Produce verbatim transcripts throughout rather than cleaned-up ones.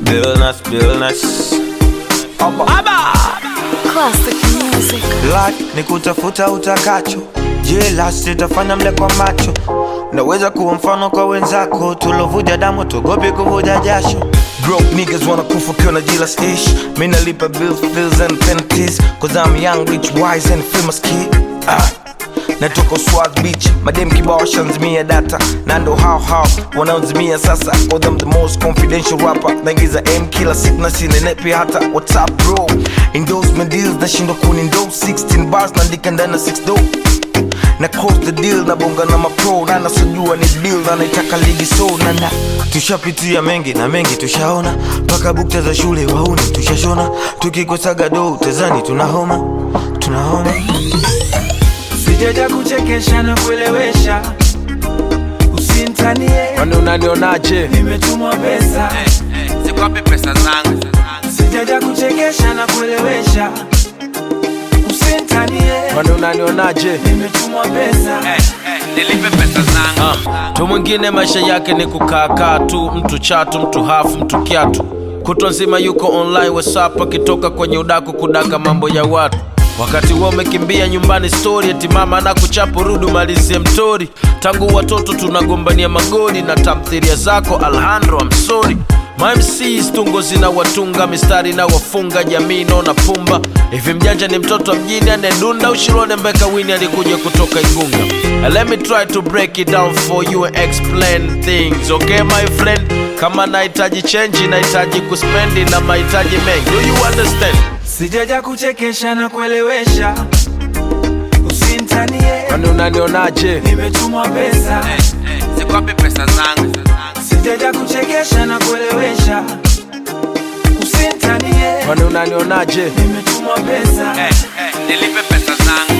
Billness, billness. Abba. Abba. Classic music. Like ni kutafuta utakacho, jealous itafanya mle kwa macho. Naweza kuwa mfano kwa wenzako, tulovuja damu tugopi kuvuja jasho. Broke niggas wanna kufa kiona jealous ish. Me nalipa bills, bills and penalties, cause I'm young, rich, wise and famous kid. Ah. Natoka Swaz Beach, madem kibao shanzimia data. Nando how how, wanauzimia sasa. Cause I'm the most confidential rapper. Naingiza M kila siku na sinenepi hata. What's up bro? Endorsement deals, nashindo kunindo sixteen bars, naandika ndana six do. Na close the deal, na bonga na mapro. Na nasujua ni deal, na naitaka ligi so nana. Tushapitia mengi na mengi tushaona. Paka bukta za shule wauni tushashona. Tukikosaga do utazani tunahoma. Tunahoma. Sijaja kuchekesha na kuelewesha, usintanie. Kwani unanionaje? Nimetumwa pesa. Hey, hey, ziko wapi pesa zangu? Sijaja kuchekesha na kuelewesha, usintanie. Kwani unanionaje? Nimetumwa pesa. Hey, hey, nilipe pesa zangu. Uh, tu mwingine maisha yake ni kukaa tu, mtu chatu, mtu hafu, mtu kiatu. Kutwa nzima yuko online WhatsApp akitoka kwenye udaku kudaka mambo ya watu. Wakati wao umekimbia nyumbani story eti mama na kuchapo rudu malizie mtori. Tangu watoto tunagombania magoli na tamthilia zako Alejandro I'm sorry. My M Cs tungo zina watunga, mistari na wafunga, jamii naona pumba. Hivi mjanja ni mtoto mjini anedunda, ushirone mbeka wini alikuja kutoka Igunga. And let me try to break it down for you and explain things, okay my friend? Kama nahitaji change, nahitaji kuspendi na mahitaji mengi, do you understand? Sijaja kuchekesha na kuelewesha, usintanie. Kwani unanionaje? Nimetumwa pesa. Hey, hey, ziko wapi pesa zangu? Sijaja kuchekesha na kuelewesha, usintanie. Kwani unanionaje? Nimetumwa pesa. Hey, hey, nilipe pesa zangu.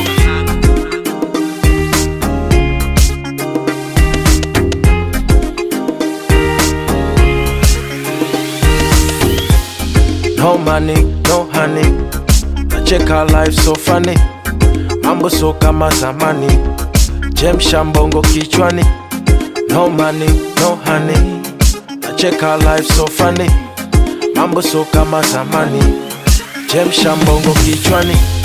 No money, no honey. I check our life so funny. Mambo so kama zamani. Jemsha mbongo kichwani. No money, no honey. I check our life so funny. Mambo so kama zamani. Jemsha mbongo kichwani.